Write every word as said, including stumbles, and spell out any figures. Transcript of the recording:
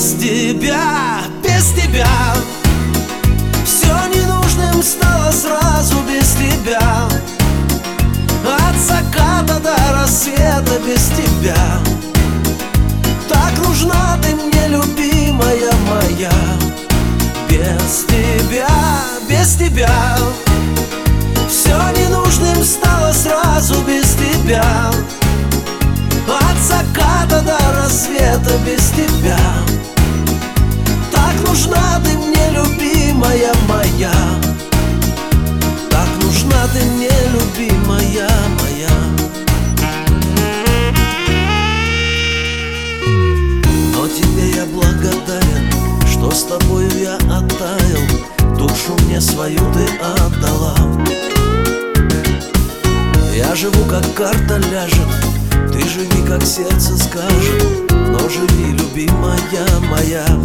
без тебя, без тебя. Все ненужным стало сразу без тебя. От заката до рассвета без тебя. Так нужна ты мне, любимая моя. Без тебя, без тебя. Все ненужным стало сразу без тебя. От заката до рассвета без тебя. Так нужна ты мне, любимая моя. Так нужна ты мне, любимая моя. Но тебе я благодарен, что с тобою я оттаял. Душу мне свою ты отдала. Я живу, как карта ляжет, ты живи, как сердце скажет. Но живи, любимая моя.